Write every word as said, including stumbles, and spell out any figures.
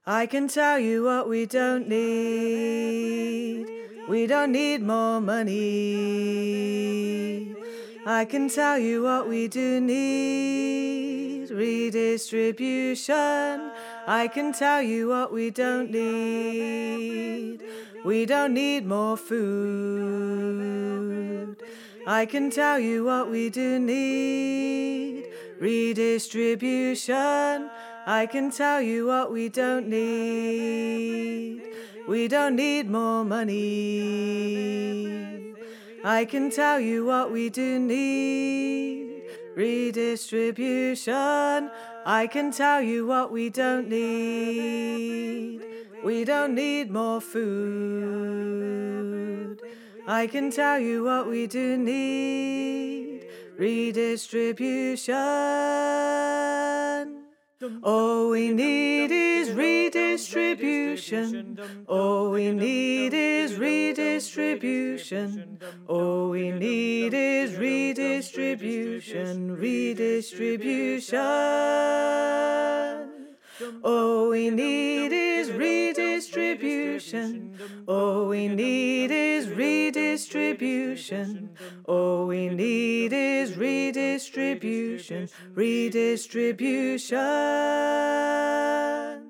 I can tell you what we don't need. We don't need more money. I can tell you what we do need. Redistribution. I can tell you what we don't need. We don't need more food. I can tell you what we do need. Redistribution. I can tell you what we don't need. We don't need more money. I can tell you what we do need. Redistribution. I can tell you what we don't need. We don't need more food. I can tell you what we do need. Redistribution. All we need is redistribution. All we need is redistribution. All we need is redistribution. Redistribution. All we need is redistribution. All we need is redistribution. All we need is redistribution. Redistribution.